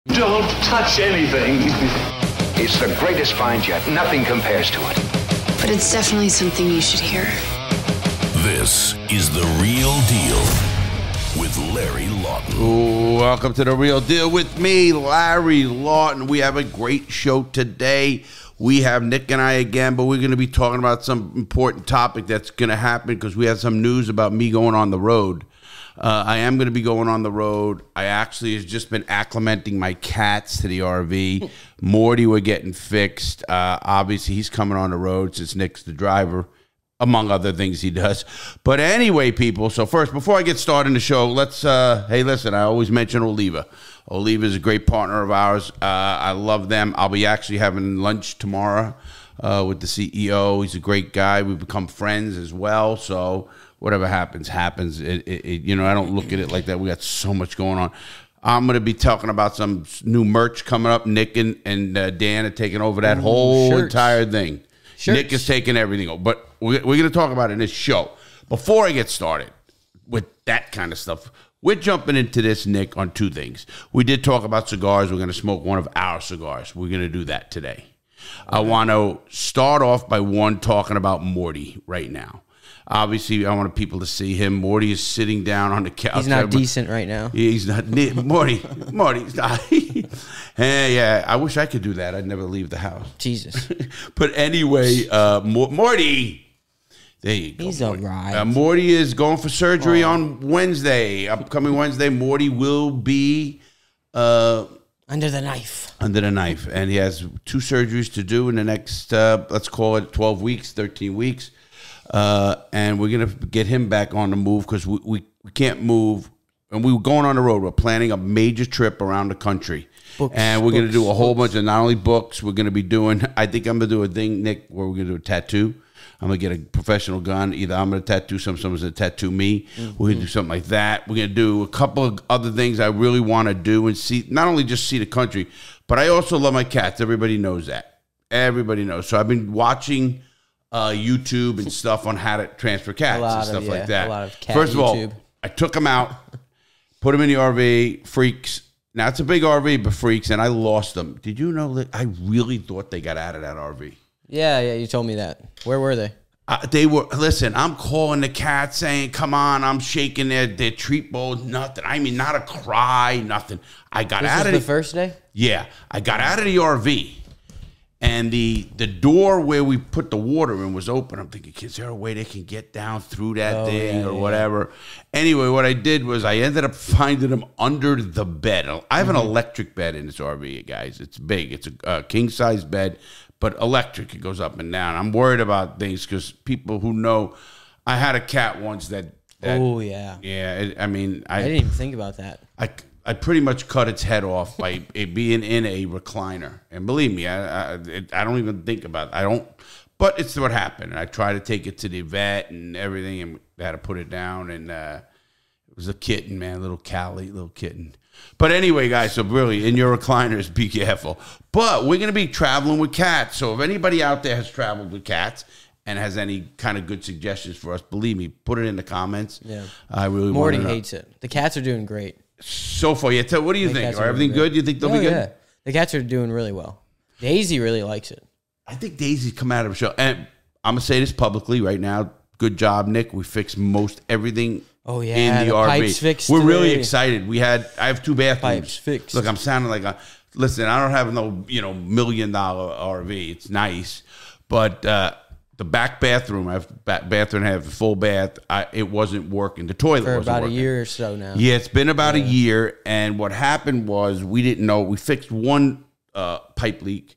Don't touch anything. It's the greatest find yet. Nothing compares to it. But it's definitely something you should hear. This is The Real Deal with Larry Lawton. Ooh, welcome to The Real Deal with me, Larry Lawton. We have a great show today. We have Nick and I again, but we're going to be talking about some important topic that's going to happen because we have some news about me going on the road. I am going to be going on the road. I actually have just been acclimating my cats to the RV. Morty, we're getting fixed. Obviously, he's coming on the road since Nick's the driver, among other things he does. But anyway, people, so first, before I get started in the show, let's, hey, listen, I always mention Oliva. Oliva is a great partner of ours. I love them. I'll be actually having lunch tomorrow with the CEO. He's a great guy. We've become friends as well, so whatever happens. You know, I don't look at it like that. We got so much going on. I'm going to be talking about some new merch coming up. Nick and Dan are taking over that whole entire thing. Nick is taking everything over. But we're going to talk about it in this show. Before I get started with that kind of stuff, we're jumping into this, Nick, on two things. We did talk about cigars. We're going to smoke one of our cigars. We're going to do that today. Okay. I want to start off by talking about Morty right now. Obviously, I want people to see him. Morty is sitting down on the couch. He's not decent right now. He's not. Morty's not. Yeah, I wish I could do that. I'd never leave the house. Jesus. But anyway, Morty. There you go. He's all right. Morty is going for surgery on Wednesday. Upcoming Wednesday, Morty will be under the knife. And he has 2 surgeries to do in the next, let's call it 12 weeks, 13 weeks. And we're going to get him back on the move because we can't move. And we were going on the road. We're planning a major trip around the country. And we're going to do a whole bunch of not only books, we're going to be doing, I think I'm going to do a thing, Nick, where we're going to do a tattoo. I'm going to get a professional gun. Either I'm going to tattoo someone's going to tattoo me. Mm-hmm. We're going to do something like that. We're going to do a couple of other things I really want to do and see, not only just see the country, but I also love my cats. Everybody knows that. Everybody knows. So I've been watching YouTube and stuff on how to transfer cats and stuff like that. A lot of cat First of all, YouTube. I took them out, put them in the RV, freaks. Now, it's a big RV, but freaks, and I lost them. Did you know that I really thought they got out of that RV? Yeah, you told me that. Where were they? They were, listen, I'm calling the cat saying, come on, I'm shaking their treat bowl, nothing. I mean, not a cry, nothing. I got out of the first day? Yeah, I got out of the RV. And the door where we put the water in was open. I'm thinking, is there a way they can get down through that thing or whatever? Anyway, what I did was I ended up finding them under the bed. I have an electric bed in this RV, guys. It's big. It's a king-size bed, but electric. It goes up and down. I'm worried about things because people who know, I had a cat once that oh, yeah. Yeah, I mean. I didn't even think about that. I pretty much cut its head off by it being in a recliner. And believe me, I don't even think about it. I don't, but it's what happened. And I tried to take it to the vet and everything, and they had to put it down. And it was a kitten, man, little kitten. But anyway, guys, so really, in your recliners, be careful. But we're going to be traveling with cats. So if anybody out there has traveled with cats and has any kind of good suggestions for us, believe me, put it in the comments. Yeah. I really want Morty to know. hates it. The cats are doing great. So far, yeah. What do you think? Are everything good? You think they'll be good? Yeah. The cats are doing really well. Daisy really likes it. I think Daisy's come out of a show. And I'm going to say this publicly right now. Good job, Nick. We fixed most everything in the RV. Pipes fixed We're really today. excited. I have 2 bathrooms. Pipes fixed. Look, I'm sounding like listen, I don't have no, $1 million RV. It's nice. But the back bathroom, I have bathroom, I have a full bath. It wasn't working. The toilet for wasn't about working. a year or so now. Yeah, it's been about a year. And what happened was we didn't know. We fixed one pipe leak.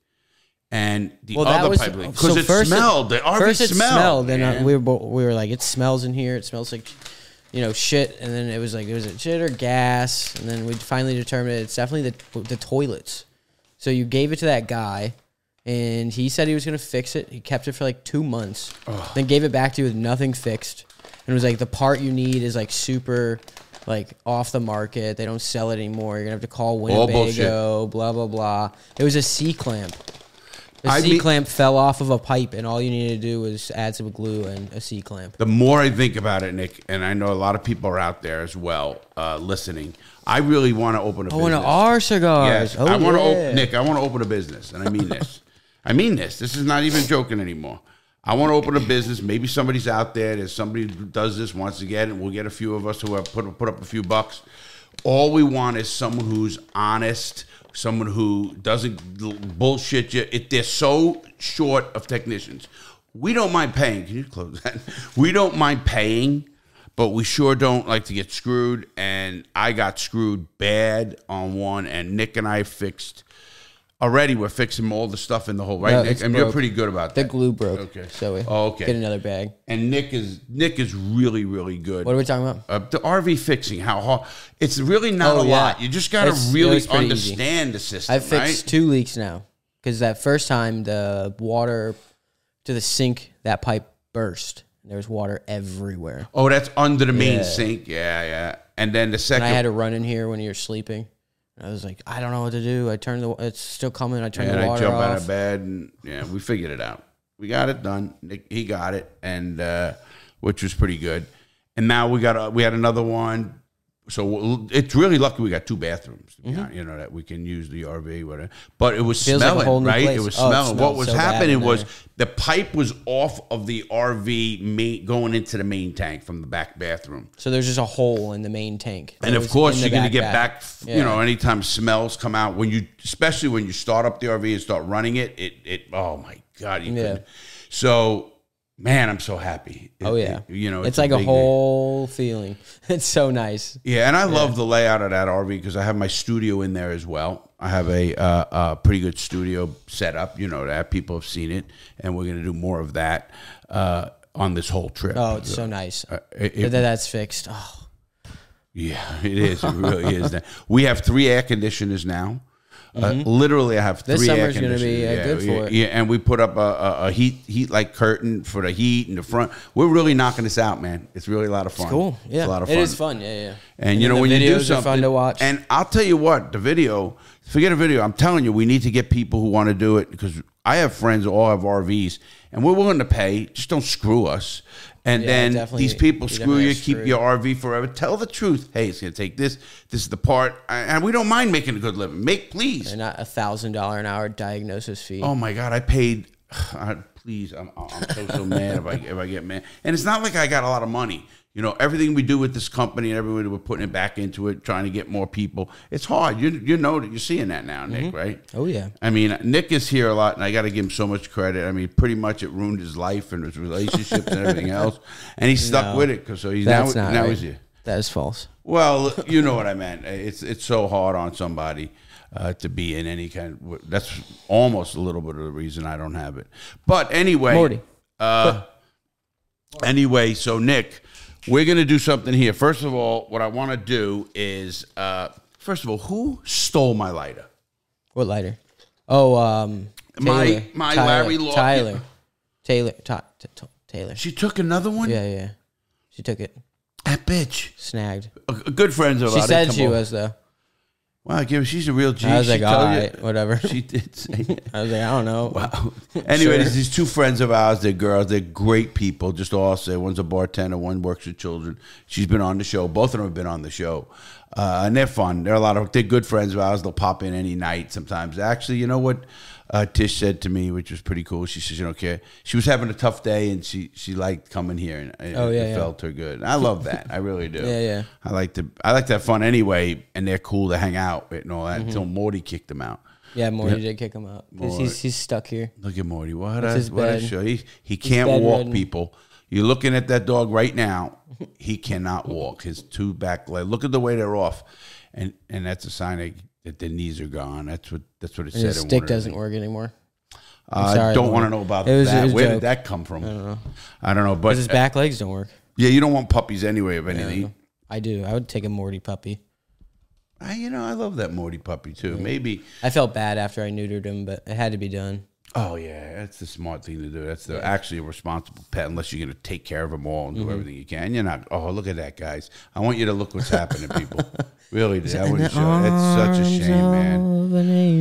And the other pipe leak. Because it smelled. The RV smelled. And we were like, it smells in here. It smells like, shit. And then it was like, was it shit or gas? And then we finally determined it's definitely the toilets. So you gave it to that guy. And he said he was going to fix it. He kept it for like 2 months. Then gave it back to you with nothing fixed. And it was like, the part you need is like super like off the market. They don't sell it anymore. You're going to have to call Winnebago, blah, blah, blah. It was a C-clamp. The C-clamp fell off of a pipe, and all you needed to do was add some glue and a C-clamp. The more I think about it, Nick, and I know a lot of people are out there as well listening, I really want to open a business. One of our cigars. Yes, Oh, I want to yeah. open, Nick, I want to open a business, and I mean this. I mean this. This is not even joking anymore. I want to open a business. Maybe somebody's out there. There's somebody who does this once again, and we'll get a few of us who have put up a few bucks. All we want is someone who's honest, someone who doesn't bullshit you. They're so short of technicians. We don't mind paying. Can you close that? We don't mind paying, but we sure don't like to get screwed. And I got screwed bad on one, and Nick and I fixed. Already, we're fixing all the stuff in the hole, right, No, Nick? it's And you're broke. pretty good about The that. glue broke. Okay. So we okay. get another bag. And Nick is really, really good. What are we talking about? The RV fixing, how hard. It's really not a yeah. lot. You just got to It's really pretty easy. understand the system, I've fixed right? 2 leaks now. Because that first time, the water to the sink, that pipe burst. And there was water everywhere. Oh, that's under the main Yeah. sink. Yeah. And then the And second. I had to run in here when you're sleeping. I was like, I don't know what to do. It's still coming. I turned and the I water jump off. out of bed, and we figured it out. We got it done. Nick, he got it, and which was pretty good. And now we had another one. So it's really lucky we got 2 bathrooms, to be honest, that we can use the RV, whatever. But it was Feels like a smelling, whole new right? place. It was Oh, it smelling. smelled What was so bad happening in was there. the pipe was off of the RV going into the main tank from the back bathroom. So there's just a hole in the main tank. And It of was course, in the you're going to get back. back. Yeah. Anytime smells come out especially when you start up the RV and start running it. Oh my God, you Yeah. couldn't. So, man, I'm so happy. Oh, yeah. It's like a big- day feeling. It's so nice. Yeah, and I love the layout of that RV because I have my studio in there as well. I have a pretty good studio set up. That people have seen it, and we're going to do more of that on this whole trip. Oh, it's so nice. it- That's fixed. Oh, Yeah, it is. It really is. We have 3 air conditioners now. Literally, I have 3 This air summer's gonna conditioners. be, good for it. Yeah, and we put up a heat like curtain for the heat in the front. We're really knocking this out, man. It's really a lot of fun. cool. Yeah. It's a lot of fun. It is fun. Yeah. And then when the you do videos are something, fun to watch. And I'll tell you what, the video. Forget a video. I'm telling you, we need to get people who want to do it because I have friends who all have RVs, and we're willing to pay. Just don't screw us. And Yeah, then definitely- these people you screw definitely you, are keep screwed. your RV forever. Tell the truth. Hey, it's going to take this. This is the part. And we don't mind making a good living. Please. And not $1,000 an hour diagnosis fee. Oh, my God. I paid. Please. I'm so mad if I get mad. And it's not like I got a lot of money. Everything we do with this company and everybody, we're putting it back into it, trying to get more people. It's hard. You know that you're seeing that now, Nick, right? Oh, yeah. I mean, Nick is here a lot, and I got to give him so much credit. I mean, pretty much it ruined his life and his relationships and everything else, and he's stuck with it because he's That's now not right. he's here. That is false. Well, you know what I meant. It's so hard on somebody to be in any kind. That's almost a little bit of the reason I don't have it. But anyway, Morty. Anyway, so Nick, we're going to do something here. First of all, what I want to do is, first of all, who stole my lighter? What lighter? Oh, Taylor. My Tyler. Larry Law- Taylor. Taylor. She took another one? Yeah. She took it. That bitch. Snagged. Good friends of She ours. said she was, though. Wow, she's a real G. I was like, She all told you- right, whatever. She did say it. I was like, I don't know. Wow. Anyway, Sure. there's these 2 friends of ours. They're girls. They're great people. Just all I'll say. One's a bartender. One works with children. She's been on the show. Both of them have been on the show. And they're fun. They're good friends of ours. They'll pop in any night sometimes. Actually, you know what Tish said to me, which was pretty cool? She says, okay. She was having a tough day, and she liked coming here, and it felt her good. And I love that. I really do. Yeah. I like that fun anyway, and they're cool to hang out with and all that until Morty kicked them out. Yeah, Morty did kick him out. Because he's stuck here. Look at Morty. What his a bed. show. He can't walk, bedridden. people. You're looking at that dog right now. He cannot walk. His 2 back legs. Look at the way they're off. And that's a sign that their knees are gone. That's what it And said. his stick doesn't work anymore. I sorry, don't Morty. want to know about It was that. a Where joke. did that come from? I don't know. But Because his back legs don't work. yeah, you don't want puppies anyway, if anything. I do. I would take a Morty puppy. I love that Morty puppy too. Maybe. I felt bad after I neutered him, but it had to be done. Oh yeah, that's the smart thing to do. That's actually a responsible pet, unless you're going to take care of them all and do everything you can. You're not. Oh, look at that, guys! I want you to look what's happening, people. Really, I wouldn't show. It's such a shame, man.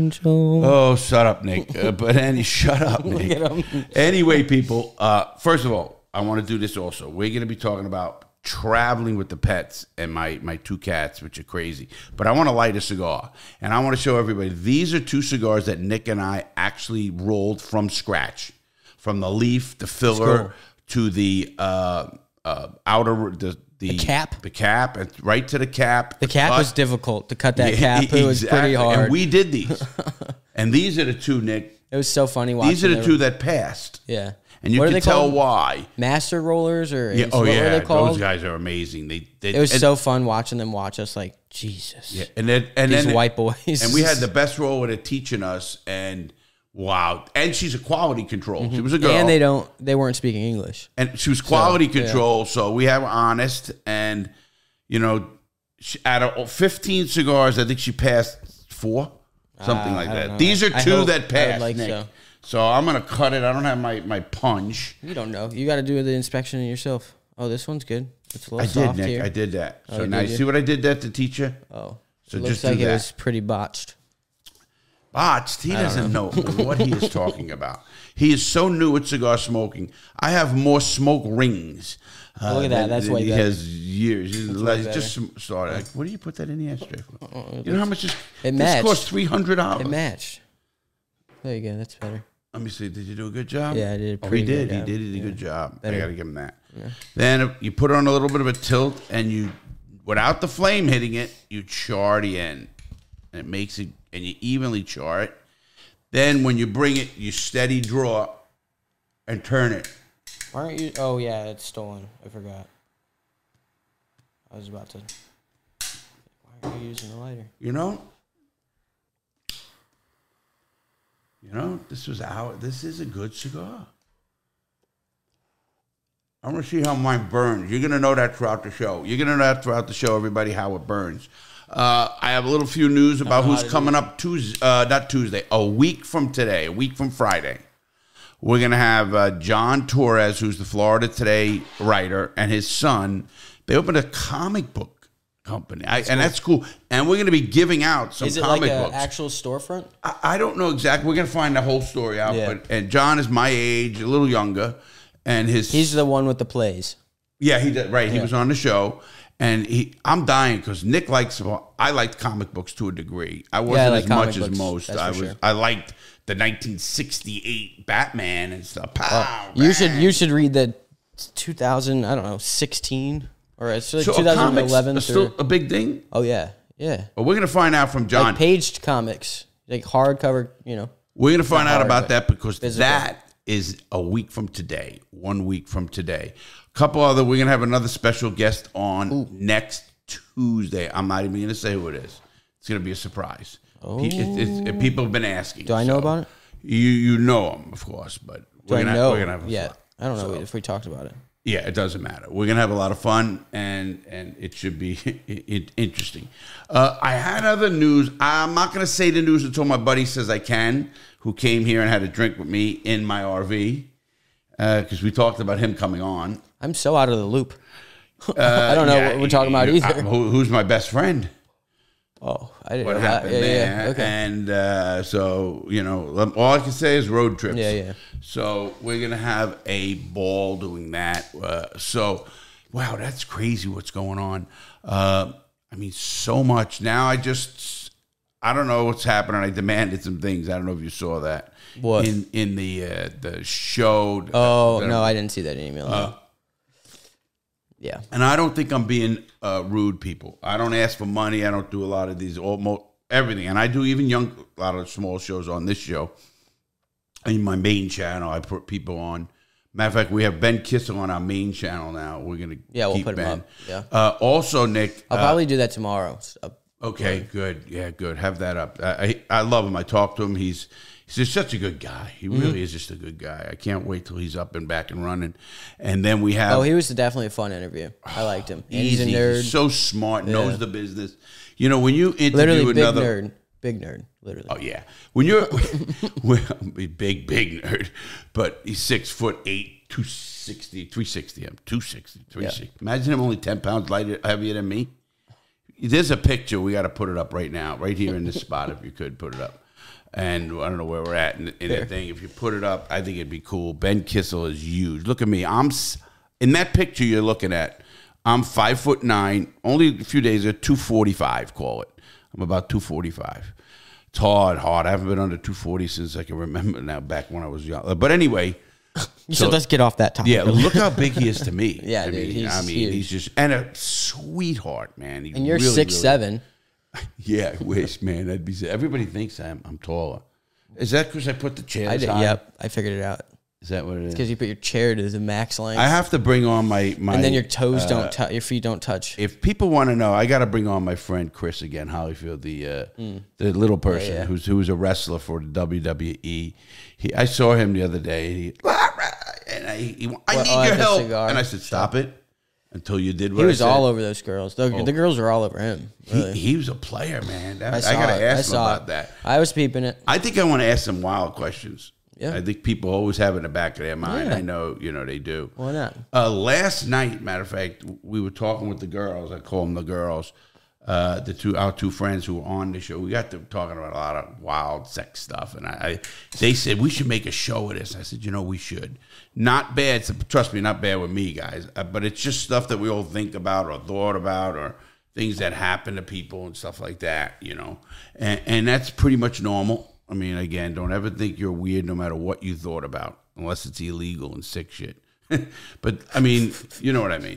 angel. Oh, shut up, Nick. Shut up, Nick. Anyway, people, first of all, I want to do this also. We're going to be talking about traveling with the pets and my two cats, which are crazy. But I want to light a cigar, and I want to show everybody. These are 2 cigars that Nick and I actually rolled from scratch, from the leaf, the filler, to the outer the cap, and right to the cap. The cap was difficult to cut that cap. It was pretty hard. And we did these, and these are the 2, Nick. It was so funny watching. These are the 2 that passed. Yeah. And you can tell why. Master rollers or yeah, what were they called? Those guys are amazing. It was so fun watching them watch us. Like Jesus, yeah, and these then white boys. And we had the best roller teaching us, and wow, and she's a quality control. She was a girl, and they weren't speaking English, and she was quality control. So we have honest, and out of 15 cigars, I think she passed 4, something like that. These are 2 that passed. Like Nick. So I'm going to cut it. I don't have my punch. You don't know. You got to do the inspection yourself. Oh, this one's good. It's a little I soft did, Nick. here. I did that. So now you see what I did that to teach you? Oh. So it looks just like do it that. was pretty botched. Botched? He doesn't know what he is talking about. He is so new at cigar smoking. I have more smoke rings. Look at that. That's way better. He has years. He's just started. Like, what do you put that in the ashtray for? You know how much this cost? $300. It matched. There you go. That's better. Let me see. Did you do a good job? Yeah, I did. He did. He did a good job. Better. I got to give him that. Yeah. Then you put on a little bit of a tilt, and you, without the flame hitting it, you char the end, and it makes it, and you evenly char it. Then when you bring it, you steady draw, and turn it. Why aren't you? Oh yeah, it's stolen. I forgot. I was about to. Why are you using the lighter? This is a good cigar. I'm going to see how mine burns. You're going to know that throughout the show. Everybody, how it burns. I have a little few news about who's coming up a week from today, a week from Friday. We're going to have John Torres, who's the Florida Today writer, and his son. They opened a comic book company, and that's cool. And we're going to be giving out some comic books. Is it like an actual storefront? I don't know exactly. We're going to find the whole story out. Yeah. And John is my age, a little younger, and he's the one with the plays. Yeah, he did. Right, he was on the show, and I'm dying because Nick likes. I liked comic books to a degree. I wasn't as much as most. I liked the 1968 Batman and stuff. You should read the 2016. Or it's like 2011. Still a big thing? Oh, yeah. Yeah. Well, we're going to find out from John. Like paged comics. Like hardcover, We're going to find out about that because that is a week from today. 1 week from today. We're going to have another special guest on next Tuesday. I'm not even going to say who it is. It's going to be a surprise. Oh. People have been asking. Do I know about it? You know him, of course, but we're going to have fun. I don't know if we talked about it. Yeah, it doesn't matter. We're going to have a lot of fun, and it should be interesting. I had other news. I'm not going to say the news until my buddy says I can, who came here and had a drink with me in my RV, because we talked about him coming on. I'm so out of the loop. I don't know what we're talking about either. Who's my best friend? Oh, I didn't what know happened that. there. Yeah, okay. And so, all I can say is road trips. Yeah. So we're going to have a ball doing that. Wow, that's crazy what's going on. So much. Now I don't know what's happening. I demanded some things. I don't know if you saw that. What? In the show. No, I didn't see that email. Yeah. And I don't think I'm being rude, people. I don't ask for money. I don't do a lot of these, almost everything. And I do even a lot of small shows on this show. In my main channel, I put people on. Matter of fact, we have Ben Kissel on our main channel now. We're going to we'll put him up. Yeah. Also, Nick. I'll probably do that tomorrow. Okay, good. Yeah, good. Have that up. I love him. I talk to him. He's just such a good guy. He really is just a good guy. I can't wait till he's up and back and running. And then we have... Oh, he was definitely a fun interview. I liked him. And he's a nerd. He's so smart, knows the business. When you interview another... Big nerd, literally. Oh, yeah. When you're... big nerd. But he's 6'8", 260, 360. I'm 260, 360. Yep. Imagine him only 10 pounds heavier than me. There's a picture. We got to put it up right now, right here in this spot. If you could put it up. And I don't know where we're at in the thing. If you put it up, I think it'd be cool. Ben Kissel is huge. Look at me. In that picture you're looking at. I'm 5'9". Only a few days ago, 245. Call it. I'm about 245. It's hard. I haven't been under 240 since I can remember now. Back when I was young. But anyway, so let's get off that topic. Yeah, look how big he is to me. Yeah, dude. He's just and a sweetheart, man. And you're 6'7". Yeah, I wish, man. That'd be. Everybody thinks I'm taller. Is that because I put the chairs I did. high? Yep, I figured it out. Is that what it is? Because you put your chair to the max length. I have to bring on my and then your toes don't touch. Your feet don't touch. If people want to know, I got to bring on my friend Chris again, Hollyfield, the little person who's a wrestler for the WWE. I saw him the other day, and I need your help, and I said, "Stop it." Until you did what he was I said. all over those girls. The girls were all over him. Really. He was a player, man. I got to ask him about that. I was peeping it. I think I want to ask some wild questions. Yeah. I think people always have it in the back of their mind. Yeah. I know, they do. Why not? Last night, matter of fact, we were talking with the girls. I call them the girls. Our two friends who were on the show. We got to talking about a lot of wild sex stuff, and they said we should make a show of this. I said, we should. Not bad. Trust me, not bad with me, guys. But it's just stuff that we all think about or thought about, or things that happen to people and stuff like that. And that's pretty much normal. I mean, again, don't ever think you're weird, no matter what you thought about, unless it's illegal and sick shit. But I mean, you know what I mean.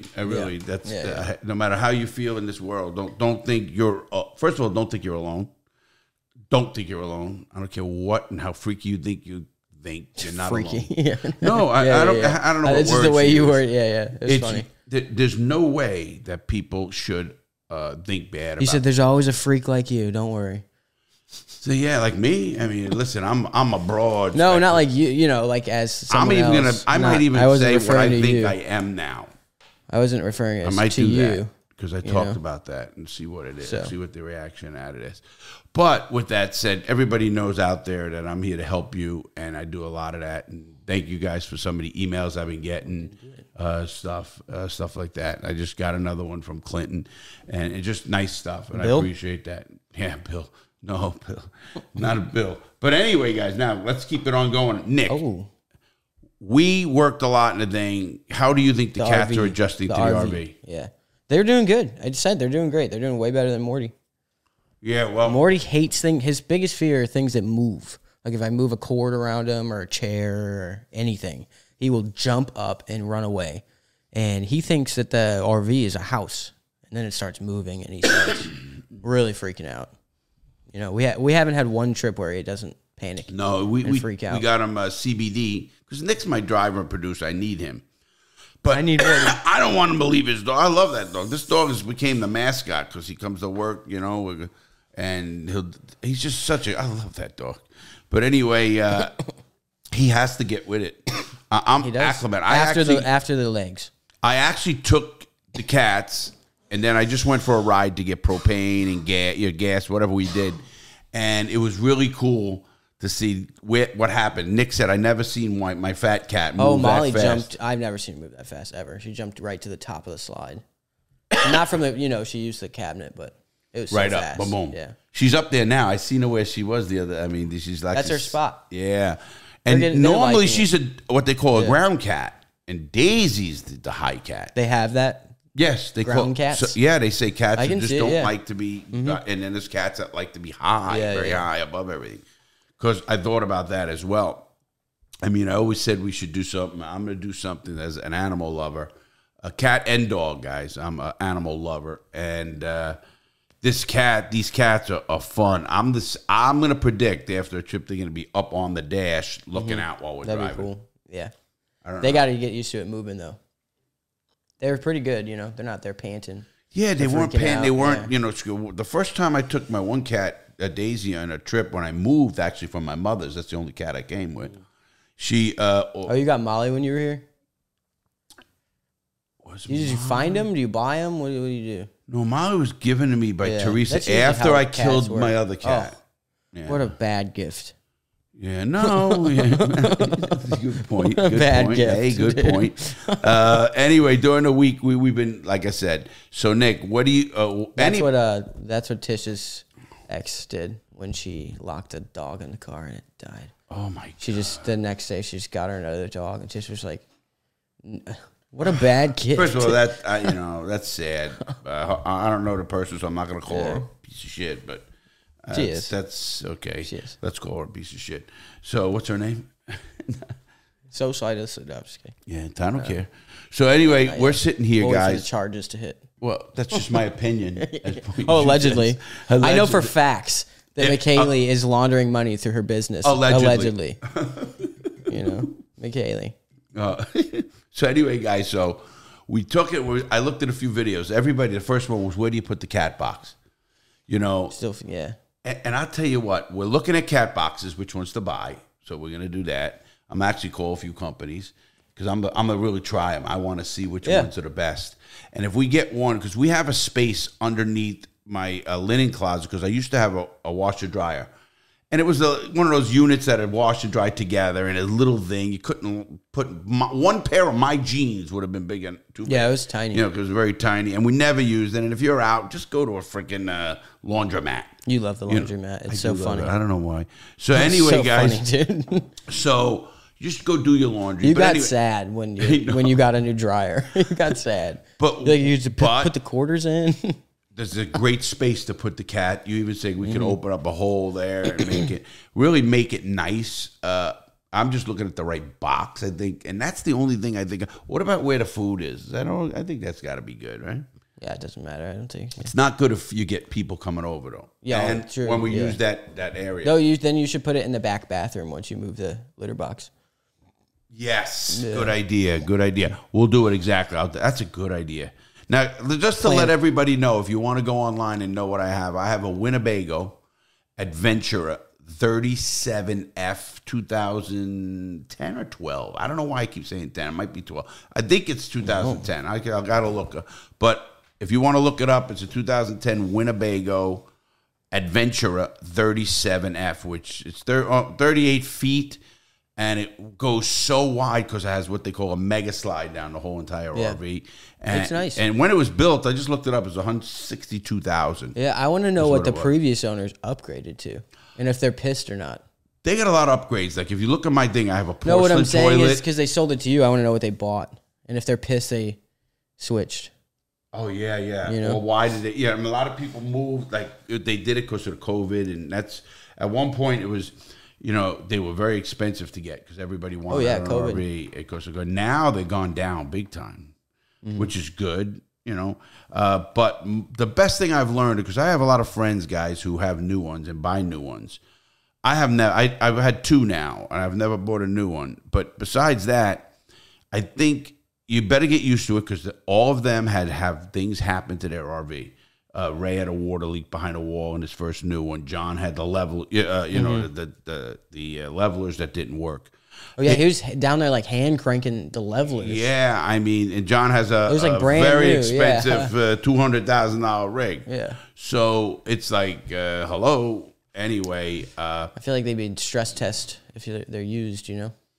No matter how you feel in this world, don't think you're. First of all, don't think you're alone. Don't think you're alone. I don't care what and how freaky you think you're not freaky. Alone. Yeah. No, I don't know. This is the way you were. Yeah. It's funny. There's no way that people should think bad about. He said, "There's always a freak like you. Don't worry." So yeah, like me. I mean, listen, I'm a broad. No, spectrum. Not like you. Like as someone else. I might even say what I think I am now. I wasn't referring as I might to do you that because I talked about that and see what it is, see what the reaction out of this. But with that said, everybody knows out there that I'm here to help you, and I do a lot of that. And thank you guys for some of the emails I've been getting, stuff like that. I just got another one from Clinton, and it's just nice stuff, and Bill? I appreciate that. Yeah, Bill. No, Bill. Not a Bill. But anyway, guys, now let's keep it on going. Nick, we worked a lot in the thing. How do you think the cats RV, are adjusting to the RV? Yeah. They're doing good. I just said they're doing great. They're doing way better than Morty. Yeah, well. Morty hates things. His biggest fear are things that move. Like if I move a cord around him or a chair or anything, he will jump up and run away. And he thinks that the RV is a house. And then it starts moving and he starts really freaking out. We haven't had one trip where he doesn't panic. No, we freak out. We got him CBD because Nick's my driver and producer. I need him, but I need Morty. I don't want him to leave his dog. I love that dog. This dog became the mascot because he comes to work, and he's just such a. I love that dog. But anyway, he has to get with it. I'm acclimated. After the legs. I actually took the cats. And then I just went for a ride to get propane and gas, whatever we did. And it was really cool to see what happened. Nick said, I never seen my fat cat move Molly that fast. jumped. I've never seen her move that fast, ever. She jumped right to the top of the slide. Not from the, she used the cabinet, but it was so right fast. up, boom. Yeah. She's up there now. I seen her where she was the other, she's like. That's her spot. Yeah. And normally she's what they call a ground cat. And Daisy's the high cat. They have that? Yes, they ground cats. So, yeah, they say cats that just don't like to be, mm-hmm. And then there's cats that like to be high, very high above everything. Because I thought about that as well. I always said we should do something. I'm going to do something as an animal lover, a cat and dog, guys. I'm an animal lover, and these cats are fun. I'm going to predict after a trip they're going to be up on the dash, looking out while we're driving. That'd be cool. Yeah, they got to get used to it moving though. They were pretty good, they're not there panting. Yeah, they weren't panting. They weren't, the first time I took my one cat, Daisy, on a trip when I moved actually from my mother's, that's the only cat I came with. She, you got Molly when you were here? Did you find him? Do you buy him? What do you do? No, Molly was given to me by Teresa after I killed my other cat. Oh, yeah. What a bad gift. Yeah, no. Yeah. Good point. Good Bad point. gift. Hey, good point. Anyway, during the week, we've been, like I said. So, Nick, what do you... That's what Tish's ex did when she locked a dog in the car and it died. Oh, my God. The next day, she just got her another dog, and Tish was like, what a bad kid. First of all, that's sad. I don't know the person, so I'm not going to call her a piece of shit, but... She is. That's okay. She is. Let's call her a piece of shit. So, what's her name? So slightless. No, I'm just kidding. Yeah, I don't care. So, anyway, we're sitting here, Always guys. the charges to hit. Well, that's just my opinion. Allegedly. I know for facts that McKaylee is laundering money through her business. Allegedly. McKaylee. So, anyway, guys, so we took it. I looked at a few videos. Everybody, the first one was, where do you put the cat box? Still, yeah. And I'll tell you what, we're looking at cat boxes, which ones to buy. So we're going to do that. I'm actually call a few companies because I'm going to really try them. I want to see which ones are the best. And if we get one, because we have a space underneath my linen closet, because I used to have a washer dryer. And it was one of those units that had wash and dry together in a little thing. You couldn't put one pair of my jeans would have been big and too big. Yeah, it was tiny. Because it was very tiny. And we never used it. And if you're out, just go to a freaking laundromat. You love the laundromat. It's so funny. I don't know why. So anyway, so guys. Funny, dude. So just go do your laundry. You got sad when you got a new dryer. You got sad. But you used to put the quarters in. There's a great space to put the cat. You even say we could open up a hole there and make it nice. I'm just looking at the right box, I think, and that's the only thing I think. What about where the food is? I think that's got to be good, right? Yeah, it doesn't matter. I don't think it's not good if you get people coming over though. Yeah, and true. When we use that area. No, then you should put it in the back bathroom once you move the litter box. Yes, good idea. Good idea. We'll do it exactly. That's a good idea. Now, just to let everybody know, if you want to go online and know what I have a Winnebago Adventura 37F 2010 or 12. I don't know why I keep saying 10. It might be 12. I think it's 2010. I got to look. But if you want to look it up, it's a 2010 Winnebago Adventura 37F, which is 38 feet. And it goes so wide because it has what they call a mega slide down the whole entire RV. And, it's nice. And when it was built, I just looked it up. It was $162,000. Yeah, I want to know what the previous owners upgraded to, and if they're pissed or not. They got a lot of upgrades. Like if you look at my thing, I have a porcelain toilet. No, what I'm saying toilet. is because they sold it to you, I want to know what they bought, and if they're pissed, they switched. Oh yeah. You know? Well, why did they? Yeah, I mean, a lot of people moved. Like they did it because of the COVID, and that's at one point it was. They were very expensive to get because everybody wanted an RV because of COVID. Now they've gone down big time, which is good, But the best thing I've learned, because I have a lot of friends, guys, who have new ones and buy new ones. I've had two now, and I've never bought a new one. But besides that, I think you better get used to it because all of them have things happen to their RV. Ray had a water leak behind a wall in his first new one. John had the level, the levelers that didn't work. Oh yeah, he was down there like hand cranking the levelers. Yeah, I mean, and John has a very expensive $200,000 rig. Yeah. So it's like, hello. Anyway, I feel like they'd be stress test if they're used.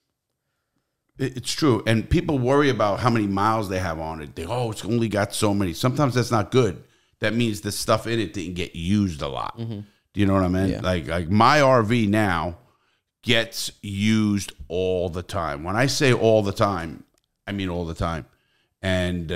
It's true, and people worry about how many miles they have on it. It's only got so many. Sometimes that's not good. That means the stuff in it didn't get used a lot. Mm-hmm. Do you know what I mean? Yeah. Like my RV now gets used all the time. When I say all the time, I mean all the time. And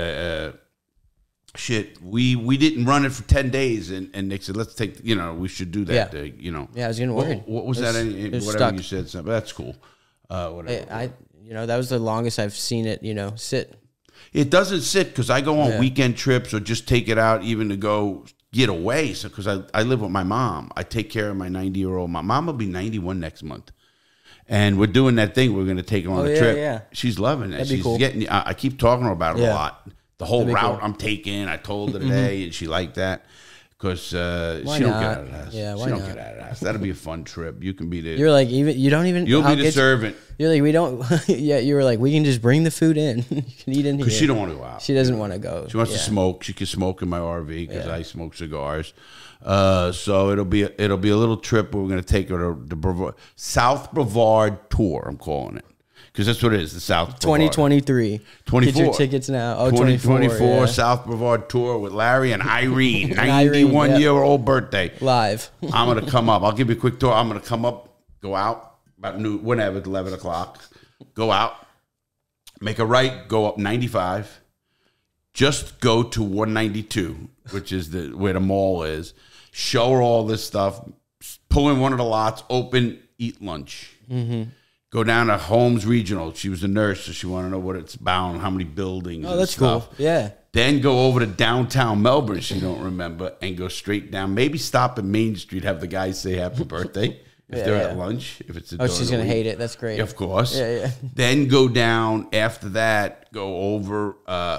we didn't run it for 10 days, and Nick said, let's take, we should do that. Yeah, I was getting worried. What was that? Whatever stuck. You said, something. That's cool. Whatever. That was the longest I've seen it, sit. It doesn't sit because I go on weekend trips or just take it out even to go get away. So because I live with my mom. I take care of my 90-year-old mom. Mom will be 91 next month. And we're doing that thing. We're going to take her on a trip. Yeah. She's loving it. That'd be She's cool. I keep talking to her about it a lot. The whole route I'm taking, I told her today, and she liked that. Because she don't Why get not? out of the house. Yeah, why she don't not? get out of the house. That'll be a fun trip. You can be there. You're like, you don't even. You'll I'll be the get servant. You're like, we don't. Yeah, you were like, we can just bring the food in. You can eat in here. Because she don't want to go out. She doesn't want to go. She wants to smoke. She can smoke in my RV because I smoke cigars. So it'll be a little trip where we're going to take her to the South Brevard tour. I'm calling it because that's what it is. The South 2023. 24. Get your tickets now. Oh, 2024 yeah. South Brevard tour with Larry and Irene. Irene, 91-year-old birthday. Live. I'm going to come up. I'll give you a quick tour. I'm going to come up, go out about noon, whenever, 11 o'clock. Go out, make a right, go up 95. Just go to 192, which is where the mall is. Show her all this stuff. Pull in one of the lots, open, eat lunch. Mm-hmm. Go down to Holmes Regional. She was a nurse, so she wanted to know what it's about, how many buildings. Oh, that's cool. Yeah. Then go over to downtown Melbourne, she don't remember, and go straight down. Maybe stop at Main Street, have the guys say happy birthday if they're at lunch. If it's she's going to hate it. That's great. Of course. Yeah. Then go down, after that, go over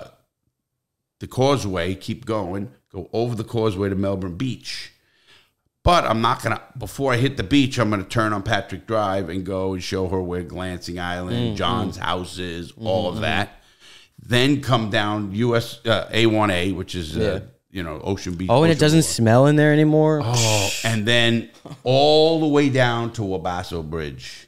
the Causeway, keep going, go over the Causeway to Melbourne Beach. But I'm not going to, before I hit the beach, I'm going to turn on Patrick Drive and go and show her where Glancing Island, John's house is, all of that. Then come down A1A, which is, Ocean Beach. Oh, and it doesn't smell in there anymore? Oh, and then all the way down to Wabasso Bridge,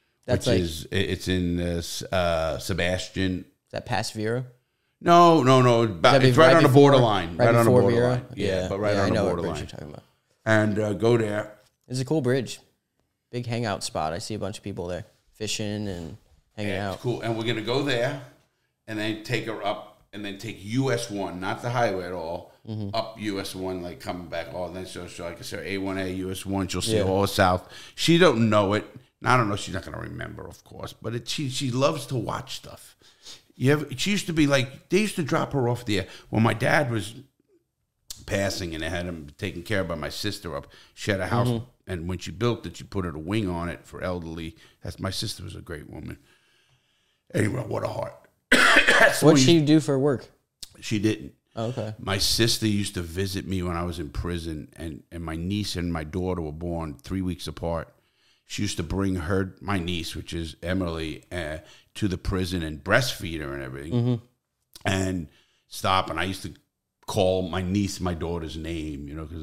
it's in Sebastian. Is that past Vera? No. It's right on the borderline. Right on the borderline. Yeah, but right on the what borderline. bridge you're talking about. And go there. It's a cool bridge. Big hangout spot. I see a bunch of people there fishing and hanging out. It's cool. And we're going to go there and then take her up and then take US 1, not the highway at all, up US 1, like coming back. Oh, then so like I said, A1A, US 1, she'll see all the South. She don't know it. I don't know. She's not going to remember, of course. But she loves to watch stuff. She used to be like, they used to drop her off there. When my dad was passing and they had him taken care of by my sister up. She had a house, and when she built it, she put a wing on it for elderly. My sister was a great woman. Anyway, what a heart. What'd she do for work? She didn't. Oh, okay. My sister used to visit me when I was in prison, and my niece and my daughter were born 3 weeks apart. She used to bring my niece, which is Emily, to the prison and breastfeed her and everything, and stop. And I used to call my niece my daughter's name, because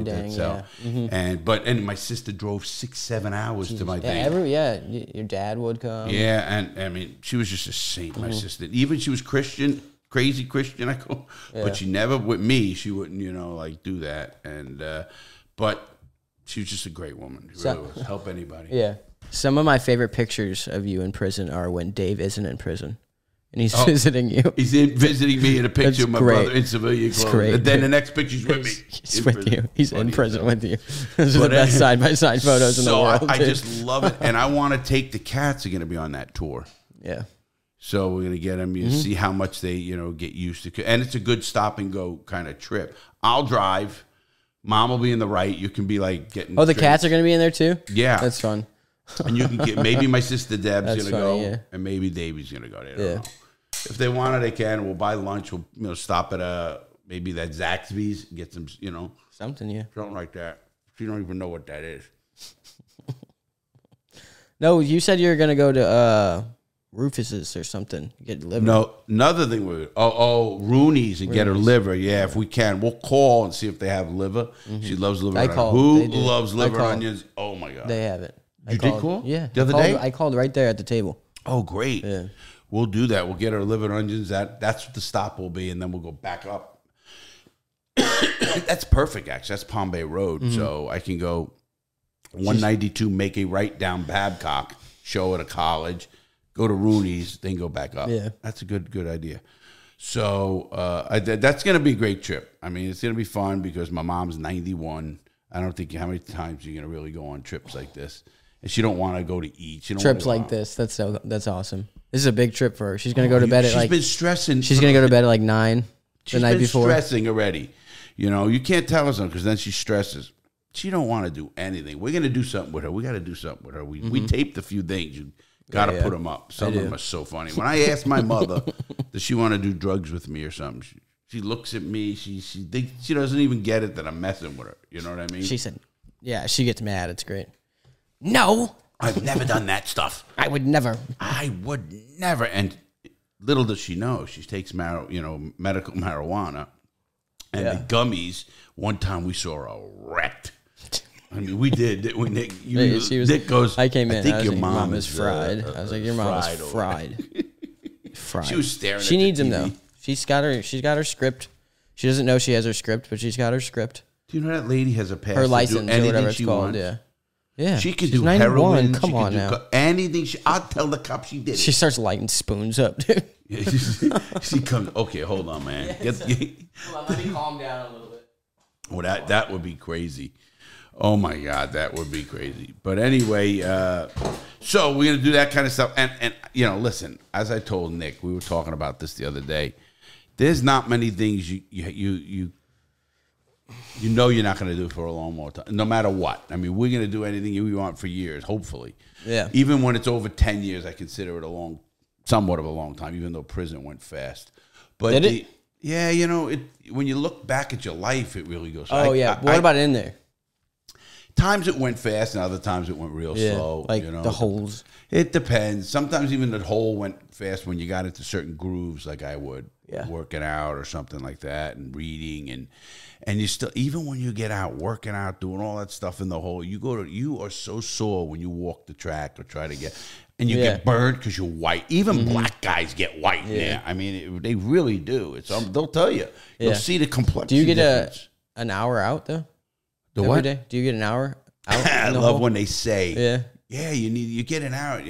and my sister drove 6-7 hours to my thing. Your dad would come. Yeah, and I mean, she was just a saint, my sister. Even she was Christian, crazy Christian, but she never with me. She wouldn't, do that. And but she was just a great woman. She really was. Help anybody. Yeah. Some of my favorite pictures of you in prison are when Dave isn't in prison. And he's visiting you. He's visiting me in a picture of my brother in civilian clothes. Great. And then the next picture's with me. He's with you. He's in prison with you. Those are the best side-by-side photos in the world. I just love it. And I want to take the cats are going to be on that tour. Yeah. So we're going to get them, see how much they, get used to. And it's a good stop-and-go kind of trip. I'll drive. Mom will be in the right. You can be like getting... Oh, the cats are going to be in there too? Yeah. That's fun. And you can get... Maybe my sister Deb's going to go. Yeah. And maybe Davey's going to go. They don't know. If they want it, they can. We'll buy lunch. We'll stop at maybe that Zaxby's, get some, something, something like that. You don't even know what that is. No, you said you were gonna go to Rufus's or something. Get liver. No, another thing Rooney's and get her liver. Yeah, if we can, we'll call and see if they have liver. She loves liver. Who loves liver and onions? Oh my god, they have it. You did call? Yeah, the other day I called right there at the table. Oh, great. Yeah. We'll do that. We'll get our liver and onions. That's what the stop will be, and then we'll go back up. That's perfect, actually. That's Palm Bay Road. So I can go 192, make a right down Babcock, show at a college, go to Rooney's, then go back up. Yeah. That's a good idea. So that's going to be a great trip. I mean, it's going to be fun because my mom's 91. I don't think how many times you're going to really go on trips like this. And she don't want to go to eat. She don't trips like this. That's awesome. This is a big trip for her. She's going to go to bed at She's been stressing. She's going to go to bed at 9 the night before. She's been stressing already. You can't tell her something because then she stresses. She don't want to do anything. We're going to do something with her. We got to do something with her. We taped a few things. You got to put them up. Some of them are so funny. When I asked my mother, does she want to do drugs with me or something? She looks at me. She doesn't even get it that I'm messing with her. You know what I mean? She said, yeah, she gets mad. It's great. No. I've never done that stuff. I would never. I would never. And little does she know, she takes medical marijuana. And the gummies, one time we saw her wrecked. I mean, we did, didn't we, Nick? Nick goes, I came in. I think was your like, mom is fried. I was like, your mom is fried. Fried. She was staring She at the needs him, TV. though. She's got her script. She doesn't know she has her script, but she's got her script. Do you know that lady has a pass Her to license do or whatever anything it's she called, wants? yeah. Yeah. She could She's do 91. heroin. Come she on could now. do anything. I'll tell the cop she did it. She starts lighting spoons up, dude. She comes, okay, hold on, man. Hold on, let me calm down a little bit. Well, that would be crazy. Oh, my God, that would be crazy. But anyway, so we're going to do that kind of stuff. And listen, as I told Nick, we were talking about this the other day. There's not many things you know you're not going to do for a long more time, no matter what. I mean, we're going to do anything we want for years, hopefully. Yeah. Even when it's over 10 years, I consider it somewhat of a long time, even though prison went fast. But Did it? Yeah, when you look back at your life, it really goes. Oh, what about in there? Times it went fast, and other times it went real slow. Like the holes. It depends. Sometimes even the hole went fast when you got into certain grooves, like I would, working out or something like that, and reading, and you still, even when you get out working out, doing all that stuff in the hole, you are so sore when you walk the track or try to get, and you get burned because you're white. Even black guys get white now. I mean, they really do. They'll tell you. You'll see the complexion. Do you get difference. an hour out though? The Every what? day? Do you get an hour out? I love when they say, yeah, you get an hour.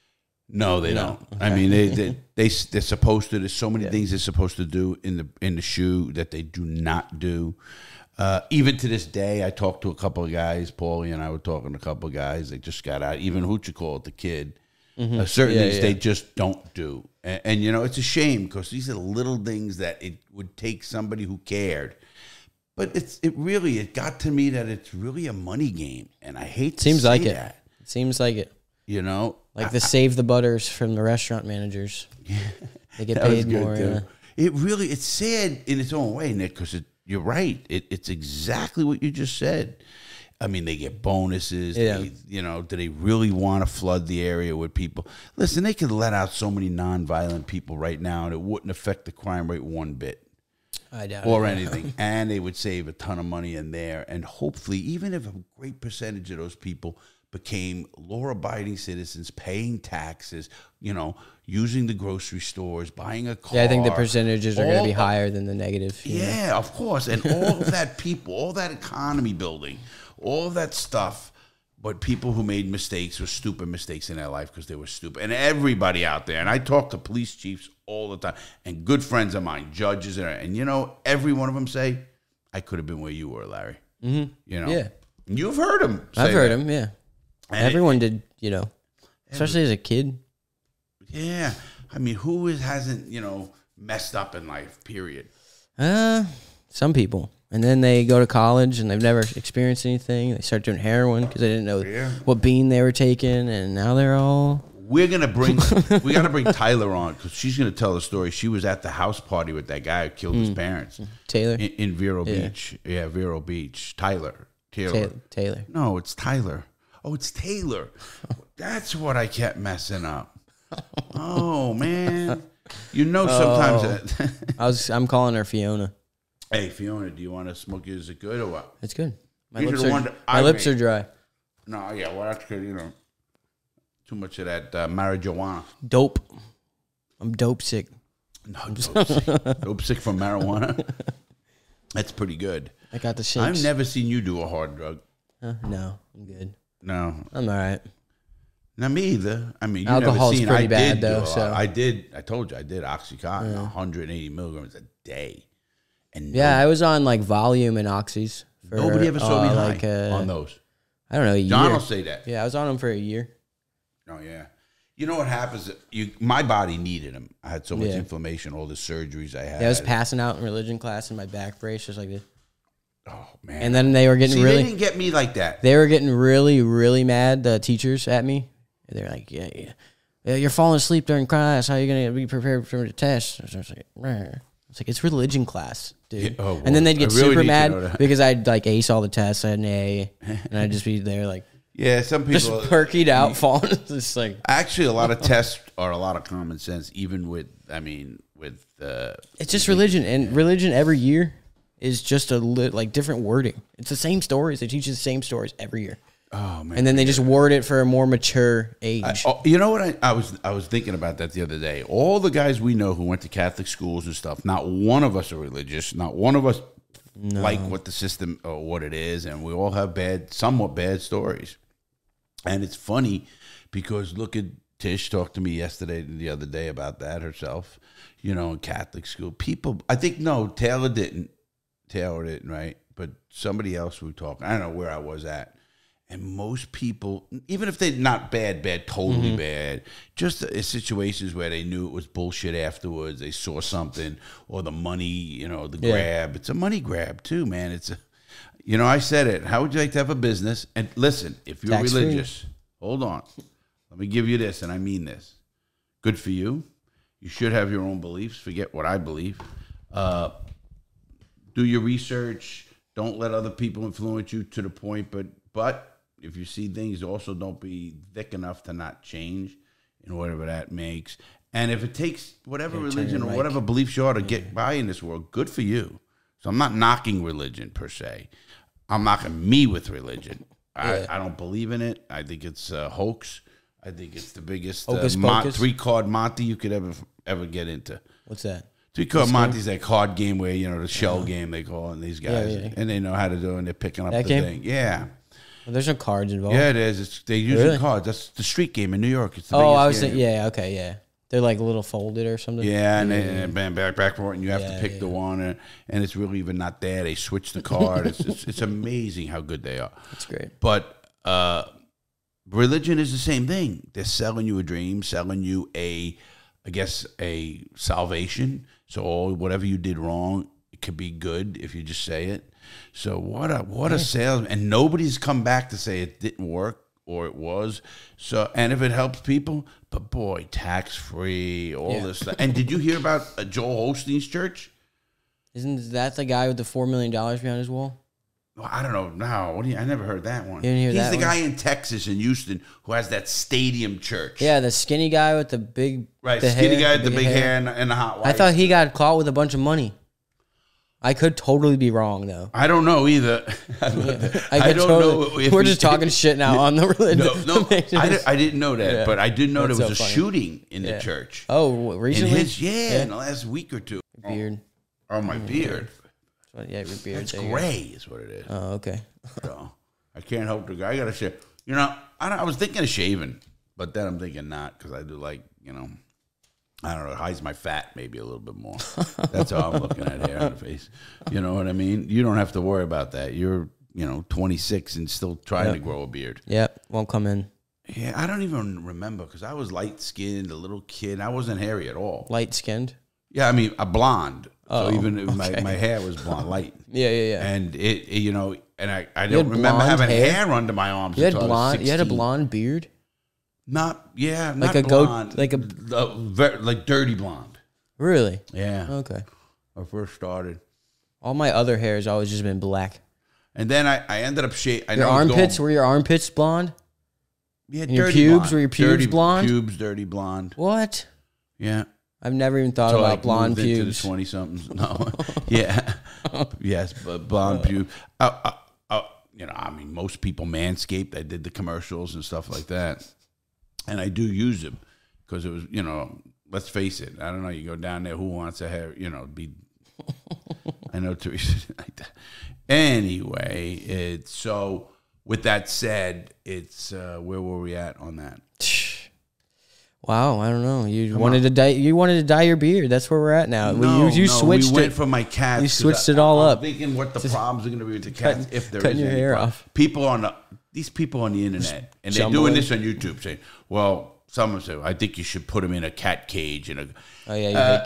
No, they don't. Okay. I mean, they're supposed to. There's so many things they're supposed to do in the shoe that they do not do. Even to this day, I talked to a couple of guys. Paulie and I were talking to a couple of guys. They just got out. Even the kid. Certain things they just don't do. And it's a shame because these are the little things that it would take somebody who cared. But it got to me that it's really a money game, and I hate to say that. It seems like it. Like the save the butters from the restaurant managers. They get paid more. Yeah. It's sad in its own way, Nick, because you're right. It's exactly what you just said. I mean, they get bonuses. Yeah. Do they really want to flood the area with people? Listen, they could let out so many nonviolent people right now, and it wouldn't affect the crime rate one bit. I doubt or it. anything, and they would save a ton of money in there. And hopefully, even if a great percentage of those people became law-abiding citizens, paying taxes, using the grocery stores, buying a car. Yeah, I think the percentages are going to be higher than the negative. Yeah, of course. And all of that people, all that economy building, all of that stuff. But people who made mistakes or stupid mistakes in their life because they were stupid. And everybody out there, and I talk to police chiefs all the time, and good friends of mine, judges, and every one of them say, I could have been where you were, Larry. Mm-hmm. Yeah. And you've heard them say I've heard that. them, yeah. And everyone did, especially as a kid. Yeah. I mean, who hasn't, messed up in life, period? Some people. And then they go to college and they've never experienced anything. They start doing heroin because they didn't know what bean they were taking, and now they're all. We got to bring Tyler on because she's going to tell the story. She was at the house party with that guy who killed his parents. Taylor? In Vero Beach. Yeah, Vero Beach. Taylor. Taylor. No, it's Tyler. Oh, it's Taylor. That's what I kept messing up. Oh, man. Sometimes. I'm calling her Fiona. Hey, Fiona, do you want to smoke it? Is it good or what? It's good. My lips are dry. No, yeah, well, that's good, too much of that marijuana. Dope. I'm dope sick. No, dope sick. Dope sick from marijuana? That's pretty good. I got the shakes. I've never seen you do a hard drug. No, I'm good. No. I'm all right. Not me either. I mean, alcohol's pretty bad, though. I told you, I did Oxycontin, 180 milligrams a day. And I was on like Volume and Oxys. Nobody ever saw me high on those. I don't know, a year. John will say that. Yeah, I was on them for a year. Oh, yeah. You know what happens? My body needed them. I had so much inflammation, all the surgeries I had. Yeah, I was passing out in religion class in my back brace, just like this. Oh, man. And then they were getting they didn't get me like that. They were getting really, really mad, the teachers, at me. They're like, yeah, you're falling asleep during class. How are you going to be prepared for the test? I was like, Rah. It's like, it's religion class, dude. Yeah, oh, and then they'd I get really super need to know mad that. because I'd like ace all the tests. I had an A, and I'd just be there like Yeah, some just people perkied out, falling. Just like actually a lot of tests are a lot of common sense, even with it's just religion, and religion every year is just like different wording. It's the same stories. They teach you the same stories every year. Oh man! And then they just word it for a more mature age. You know what? I was thinking about that the other day. All the guys we know who went to Catholic schools and stuff, not one of us are religious. Not one of us like what the system or what it is, and we all have somewhat bad stories. And it's funny because look at Tish talked to me the other day about that herself. You know, in Catholic school, people. I think no, Taylor didn't, right? But somebody else we talked. I don't know where I was at. And most people, even if they're not bad, totally bad, just situations where they knew it was bullshit afterwards, they saw something, or the money, the grab. It's a money grab too, man. It's I said it. How would you like to have a business? And listen, if you're Tax-free. religious, hold on. Let me give you this, and I mean this. Good for you. You should have your own beliefs. Forget what I believe. Do your research. Don't let other people influence you to the point, but if you see things, also don't be thick enough to not change in whatever that makes. And if it takes whatever religion or whatever beliefs you are to get by in this world, good for you. So I'm not knocking religion per se. I'm knocking me with religion. I don't believe in it. I think it's a hoax. I think it's the biggest three-card Monty you could ever get into. What's that? Three-card Monty's that card game where, the shell game they call it, and these guys, and they know how to do it, and they're picking up that the game? thing. Yeah. Well, there's no cards involved. Yeah, it is. They use cards. That's the street game in New York. It's the I biggest was game. Yeah, okay, yeah. They're like a little folded or something. Yeah, and then back, and you have to pick the one, and it's really even not there. They switch the card. It's amazing how good they are. That's great. But religion is the same thing. They're selling you a dream, selling you a salvation. So whatever you did wrong, it could be good if you just say it. So what a sales, and nobody's come back to say it didn't work or it was. So, and if it helps people, but boy, tax free, all this stuff. And did you hear about Joel Osteen's church? Isn't that the guy with the $4 million behind his wall? Well, I don't know. No, I never heard that one. You didn't hear He's that the one? guy in Texas, in Houston, who has that stadium church. Yeah, the skinny guy with the big Skinny hair, guy with the big hair and the hot wife. I thought he got caught with a bunch of money. I could totally be wrong though. I don't know either. I don't know. If We're just talking shit now on the religion. No, I didn't know that, but I did know there was a shooting in the church. Oh, recently? In the last week or two. Beard. Oh, my beard. Yeah, your beard. It's gray is what it is. Oh, okay. So I can't help the guy. I got to shave. I was thinking of shaving, but then I'm thinking not because I do like, I don't know, it hides my fat maybe a little bit more. That's how I'm looking at hair on the face. You know what I mean? You don't have to worry about that. You're, 26 and still trying to grow a beard. Yep, won't come in. Yeah, I don't even remember because I was light-skinned, a little kid. I wasn't hairy at all. Light-skinned? Yeah, I mean, a blonde. So even if my hair was blonde, light. Yeah. And it and I don't remember having hair under my arms. You had blonde. You had a blonde beard. Not like a blonde, like dirty blonde. Really? Yeah. Okay. I first started. All my other hair has always just been black. And then I ended up shaving. Your armpits, were your armpits blonde? Yeah, and your pubes, blonde. were your pubes blonde? Pubes, dirty blonde. What? Yeah. I've never even thought about blonde pubes. Into the 20-somethings. No. Yeah. Yes, but blonde pubes. I mean, most people Manscaped. I did the commercials and stuff like that. And I do use them because it was, let's face it. I don't know. You go down there, who wants to have, be. I know Teresa. Anyway, so with that said, it's where were we at on that? Wow, I don't know. You wanted to dye your beard. That's where we're at now. You switched we went it from my cats. You switched it all up. I'm thinking what the problems are going to be with the cats if there is cutting your hair off. These people on the internet, and they're doing this on YouTube, saying, "Well, someone said I think you should put them in a cat cage." You hate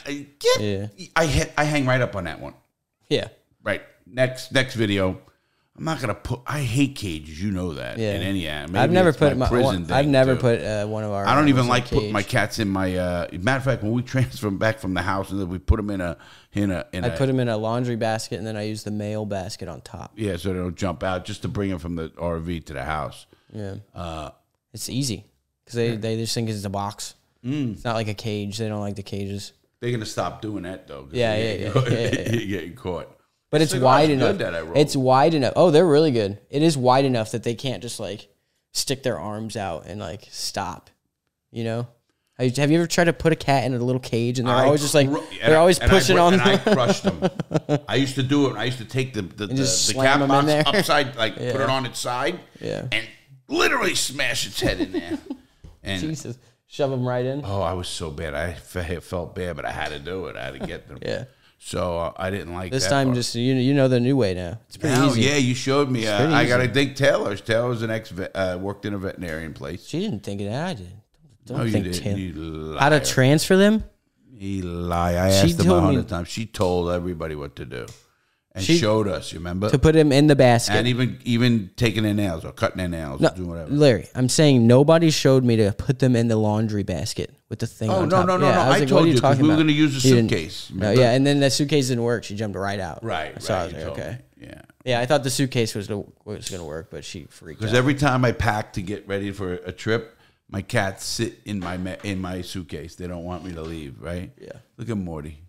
cages. I hang right up on that one. Yeah. Right. Next video. I'm not gonna put. I hate cages. You know that. Yeah. In any animal. I've never put I've never put one of our. I don't even animals like in a putting my cage. cats in my. Matter of fact, when we transfer them back from the house, and then we put them in a. I put them in a laundry basket, and then I use the mail basket on top. Yeah, so they don't jump out, just to bring them from the RV to the house. Yeah, it's easy because they just think it's a box. It's not like a cage. They don't like the cages. They're gonna stop doing that though. Yeah. You're getting caught. But it's Cigars wide are enough. good that I roll. It's wide enough. Oh, they're really good. It is wide enough that they can't just like stick their arms out and like stop. You know? Have you ever tried to put a cat in a little cage and they're always just like they're always pushing on? And I crushed them. I used to do it. I used to take the just cat slam 'em in box there. upside, like put it on its side, and literally smash its head in there. And Jesus, shove them right in. oh, I was so bad. I felt bad, but I had to do it. I had to get them. Yeah. So I didn't like This that time, part. just you know the new way now. It's pretty Now, easy. yeah, you showed me. pretty I got to easy. think Taylor's. Taylor's an worked in a veterinarian place. She didn't think it. I did. Don't No, you think didn't. Tim. You liar. How to transfer them? You lie. I She asked them told me- 100 times. She told everybody what to do, and She- showed us. You remember? To put them in the basket. And even taking their nails or cutting their nails, No, or doing whatever. Larry, I'm saying nobody showed me to put them in the laundry basket with the thing Oh, on no, top. no, no, Yeah, no. was I like, told what are you 'cause talking we were about? gonna use a You didn't- suitcase, No, remember? yeah, and then the suitcase didn't work. She jumped right out. Right, So I right. was you like, told okay. me. Yeah. Yeah, I thought the suitcase was going to work, but she freaked Because out. every time I pack to get ready for a trip, my cats sit in my suitcase. They don't want me to leave. Right? Yeah. Look at Morty.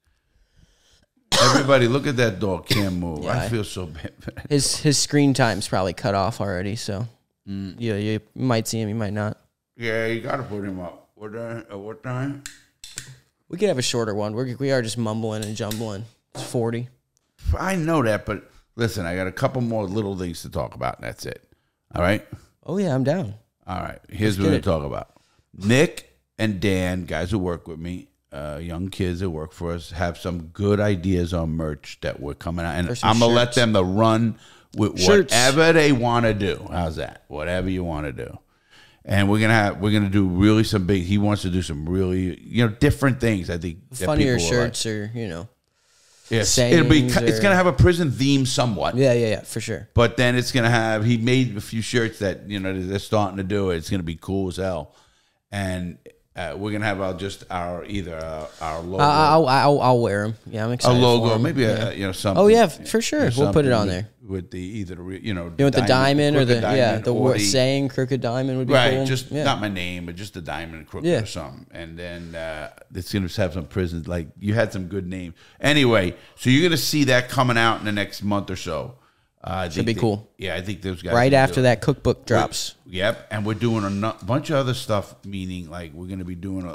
Everybody, look at that dog. Can't move. Yeah, I feel so bad. for that. His screen time's probably cut off already, so yeah, you might see him, you might not. Yeah, you got to put him up. What time? We could have a shorter one. We are just mumbling and jumbling. It's 40. I know that, but listen, I got a couple more little things to talk about, and that's it. All right? Oh, yeah, I'm down. All right. Here's Let's what we're get going to talk about. Nick and Dan, guys who work with me, young kids that work for us, have some good ideas on merch that we're coming out. And For some I'm going to let shirts. them to run with Shirts. whatever they want to do. How's that? Whatever you want to do. And we're gonna do really some big. He wants to do some really different things. I think that Funnier people will like. shirts or, Yes, sayings it's or- gonna have a prison theme somewhat. Yeah, for sure. But then it's gonna have. He made a few shirts that they're starting to do it. It's gonna be cool as hell, and we're gonna have our logo, I'll wear them. Yeah, I'm a excited. logo, for 'em. maybe Yeah. something. Oh yeah, for sure. We'll put it on there. with the either You want the diamond or the crooked diamond or saying crooked diamond would be right, cool. just yeah. not my name, but just the diamond crooked Yeah. or something. And then it's gonna have some prisons. Like you had some good names. Anyway, so you're gonna see that coming out in the next month or so. Should be cool. Yeah, I think those guys right will after do it. that cookbook drops. Yep, and we're doing a bunch of other stuff. Meaning, like we're gonna be doing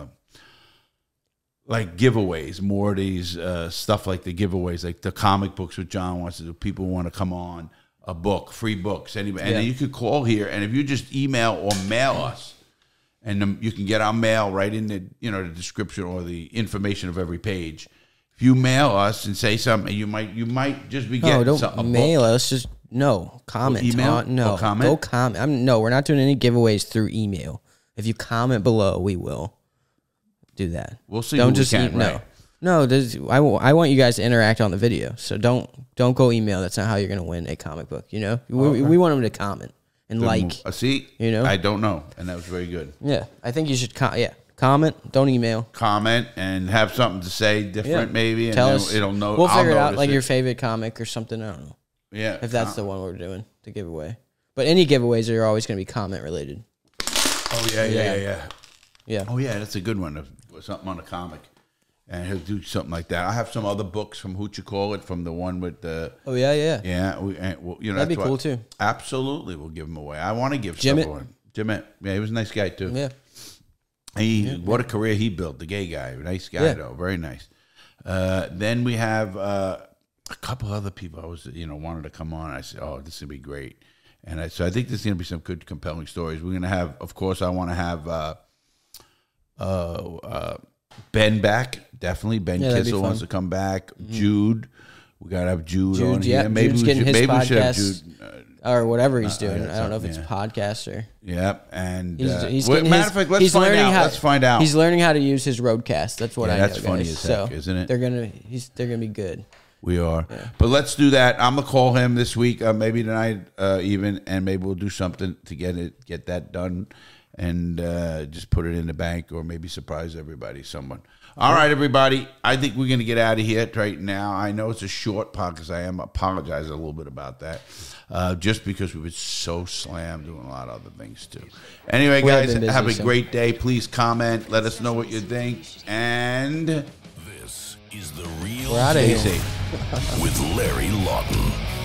like giveaways, more of these stuff like the giveaways, like the comic books. What John wants to do. People want to come on a book, free books, anybody, and then you could call here, and if you just email or mail us, and you can get our mail right in the the description or the information of every page. If you mail us and say something, you might just be getting No, something. don't mail us. Just comment. email? No, Or comment? Go comment. No, we're not doing any giveaways through email. If you comment below, we will do that. We'll see Don't who we just can, right? No. I want you guys to interact on the video. So don't go email. That's not how you're gonna win a comic book. We want them to comment and like. See, I don't know, and that was very good. Yeah, I think you should. Comment. Don't email. Comment and have something to say different, maybe. And Tell then us. it'll know. We'll I'll figure it out, notice like your favorite comic or something. I don't know Yeah, if that's the one we're doing to give away. But any giveaways are always going to be comment related. Oh yeah. Yeah. Oh yeah, that's a good one. Something on a comic, and he'll do something like that. I have some other books from Who'd You Call It, from the one with the. Oh yeah. That'd be cool, too. Absolutely, we'll give them away. I want to give Jim stuff it. away. Jim it. Yeah, he was a nice guy too. Yeah. What a career he built. The gay guy, nice guy Yeah. though, very nice. Then we have a couple other people. I was wanted to come on. I said, "Oh, this would be great," and so I think there's going to be some good, compelling stories. We're going to have, of course, I want to have Ben back. Definitely, Ben Yeah, that'd be Kissel wants to fun. come back. Jude, we got to have Jude on yeah. here. Maybe Jude's we getting should. his Maybe we should have podcast. Jude. Or whatever he's doing. yeah, I don't know if it's something, a podcast or. Yep, and He's matter getting his, of fact, let's he's find learning out. how, Let's find out. He's learning how to use his Roadcast. That's what Yeah, I know. that's funny guys. as heck, So isn't it? They're gonna be good. We are. Yeah. But let's do that. I'm going to call him this week, maybe tonight even, and maybe we'll do something to get that done and just put it in the bank or maybe surprise everybody, someone. All right, everybody. I think we're going to get out of here right now. I know it's a short podcast. I am apologizing a little bit about that, just because we were so slammed doing a lot of other things, too. Anyway, guys, have a great day. Please comment. Let us know what you think. And this is The Real We're out of here. with Larry Lawton.